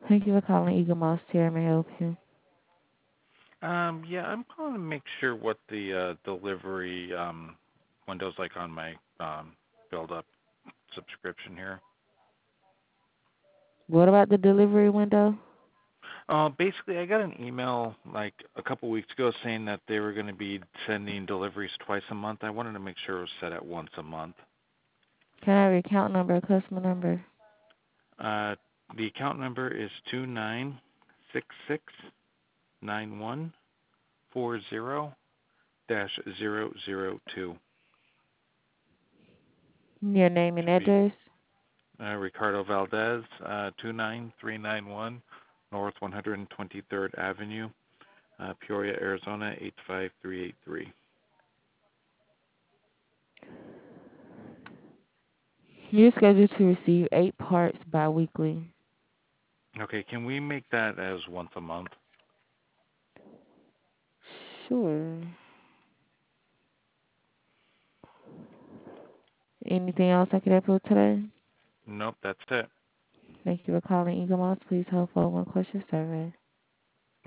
Thank you for calling Eagle Moss Chair. May I help you? Yeah, I'm calling to make sure what the delivery window's like on my build up subscription here. What about the delivery window? Basically, I got an email like a couple weeks ago saying that they were going to be sending deliveries twice a month. I wanted to make sure it was set at once a month. Can I have your account number or customer number? Uh, the account number is 29669140-002. Your name and Should be address? Ricardo Valdez, 29391 North 123rd Avenue, Peoria, Arizona 85383. You're scheduled to receive 8 parts biweekly. Okay, can we make that as once a month? Sure. Anything else I can help you with today? Nope, that's it. Thank you for calling Eagle Moss. Please hold for one question survey.